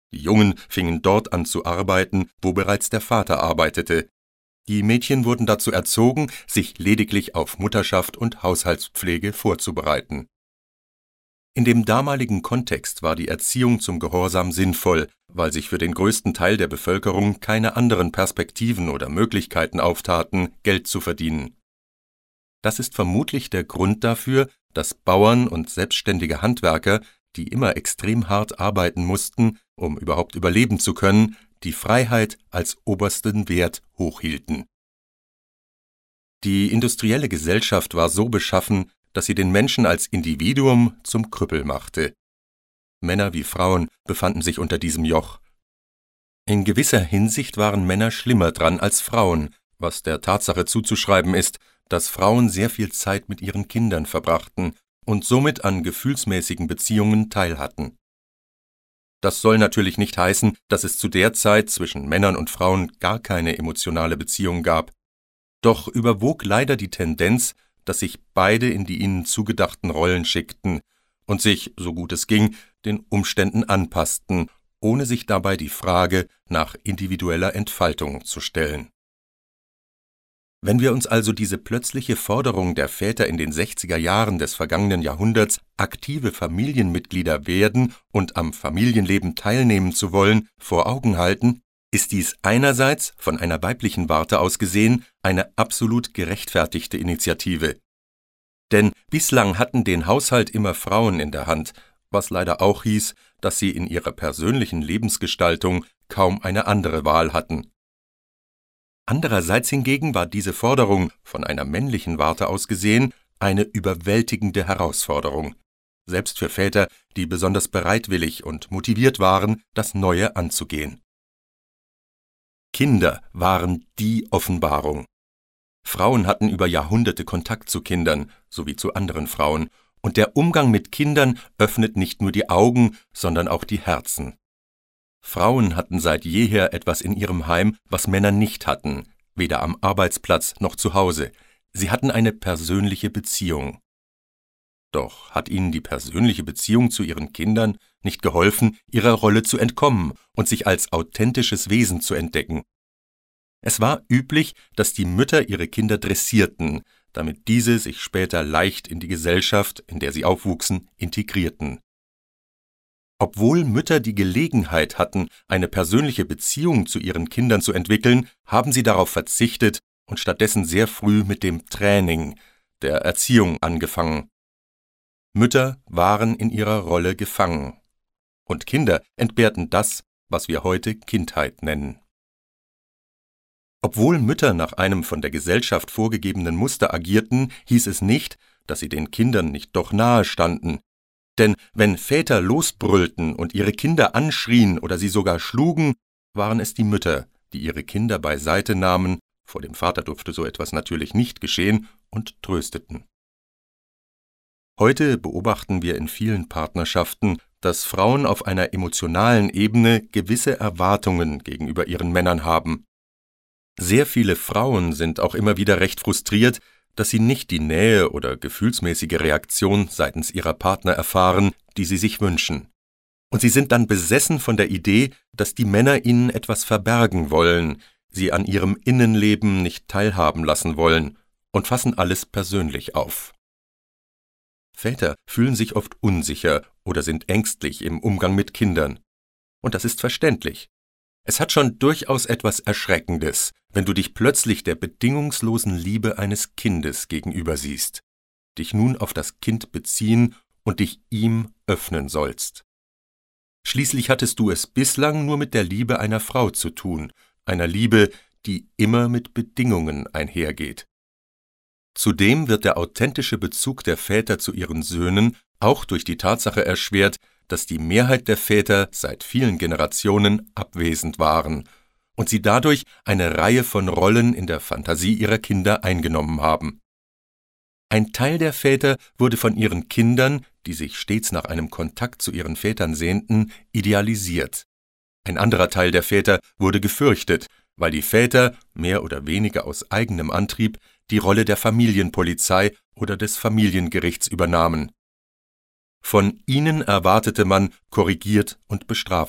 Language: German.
Die Jungen fingen dort an zu arbeiten, wo bereits der Vater arbeitete. Die Mädchen wurden dazu erzogen, sich lediglich auf Mutterschaft und Haushaltspflege vorzubereiten. In dem damaligen Kontext war die Erziehung zum Gehorsam sinnvoll, weil sich für den größten Teil der Bevölkerung keine anderen Perspektiven oder Möglichkeiten auftaten, Geld zu verdienen. Das ist vermutlich der Grund dafür, dass Bauern und selbstständige Handwerker, die immer extrem hart arbeiten mussten, um überhaupt überleben zu können, die Freiheit als obersten Wert hochhielten. Die industrielle Gesellschaft war so beschaffen, dass sie den Menschen als Individuum zum Krüppel machte. Männer wie Frauen befanden sich unter diesem Joch. In gewisser Hinsicht waren Männer schlimmer dran als Frauen, was der Tatsache zuzuschreiben ist, dass Frauen sehr viel Zeit mit ihren Kindern verbrachten und somit an gefühlsmäßigen Beziehungen teilhatten. Das soll natürlich nicht heißen, dass es zu der Zeit zwischen Männern und Frauen gar keine emotionale Beziehung gab. Doch überwog leider die Tendenz, dass sich beide in die ihnen zugedachten Rollen schickten und sich, so gut es ging, den Umständen anpassten, ohne sich dabei die Frage nach individueller Entfaltung zu stellen. Wenn wir uns also diese plötzliche Forderung der Väter in den 60er Jahren des vergangenen Jahrhunderts, aktive Familienmitglieder werden und am Familienleben teilnehmen zu wollen, vor Augen halten, ist dies einerseits von einer weiblichen Warte aus gesehen eine absolut gerechtfertigte Initiative. Denn bislang hatten den Haushalt immer Frauen in der Hand, was leider auch hieß, dass sie in ihrer persönlichen Lebensgestaltung kaum eine andere Wahl hatten. Andererseits hingegen war diese Forderung, von einer männlichen Warte aus gesehen, eine überwältigende Herausforderung, selbst für Väter, die besonders bereitwillig und motiviert waren, das Neue anzugehen. Kinder waren die Offenbarung. Frauen hatten über Jahrhunderte Kontakt zu Kindern, sowie zu anderen Frauen, und der Umgang mit Kindern öffnet nicht nur die Augen, sondern auch die Herzen. Frauen hatten seit jeher etwas in ihrem Heim, was Männer nicht hatten, weder am Arbeitsplatz noch zu Hause. Sie hatten eine persönliche Beziehung. Doch hat ihnen die persönliche Beziehung zu ihren Kindern nicht geholfen, ihrer Rolle zu entkommen und sich als authentisches Wesen zu entdecken. Es war üblich, dass die Mütter ihre Kinder dressierten, damit diese sich später leicht in die Gesellschaft, in der sie aufwuchsen, integrierten. Obwohl Mütter die Gelegenheit hatten, eine persönliche Beziehung zu ihren Kindern zu entwickeln, haben sie darauf verzichtet und stattdessen sehr früh mit dem Training, der Erziehung angefangen. Mütter waren in ihrer Rolle gefangen, und Kinder entbehrten das, was wir heute Kindheit nennen. Obwohl Mütter nach einem von der Gesellschaft vorgegebenen Muster agierten, hieß es nicht, dass sie den Kindern nicht doch nahe standen. Denn wenn Väter losbrüllten und ihre Kinder anschrien oder sie sogar schlugen, waren es die Mütter, die ihre Kinder beiseite nahmen, vor dem Vater durfte so etwas natürlich nicht geschehen, und trösteten. Heute beobachten wir in vielen Partnerschaften, dass Frauen auf einer emotionalen Ebene gewisse Erwartungen gegenüber ihren Männern haben. Sehr viele Frauen sind auch immer wieder recht frustriert, dass sie nicht die Nähe oder gefühlsmäßige Reaktion seitens ihrer Partner erfahren, die sie sich wünschen. Und sie sind dann besessen von der Idee, dass die Männer ihnen etwas verbergen wollen, sie an ihrem Innenleben nicht teilhaben lassen wollen und fassen alles persönlich auf. Väter fühlen sich oft unsicher oder sind ängstlich im Umgang mit Kindern. Und das ist verständlich. Es hat schon durchaus etwas Erschreckendes, wenn du dich plötzlich der bedingungslosen Liebe eines Kindes gegenüber siehst, dich nun auf das Kind beziehen und dich ihm öffnen sollst. Schließlich hattest du es bislang nur mit der Liebe einer Frau zu tun, einer Liebe, die immer mit Bedingungen einhergeht. Zudem wird der authentische Bezug der Väter zu ihren Söhnen auch durch die Tatsache erschwert, dass die Mehrheit der Väter seit vielen Generationen abwesend waren und sie dadurch eine Reihe von Rollen in der Fantasie ihrer Kinder eingenommen haben. Ein Teil der Väter wurde von ihren Kindern, die sich stets nach einem Kontakt zu ihren Vätern sehnten, idealisiert. Ein anderer Teil der Väter wurde gefürchtet, weil die Väter, mehr oder weniger aus eigenem Antrieb, die Rolle der Familienpolizei oder des Familiengerichts übernahmen. Von ihnen erwartete man, korrigiert und bestraft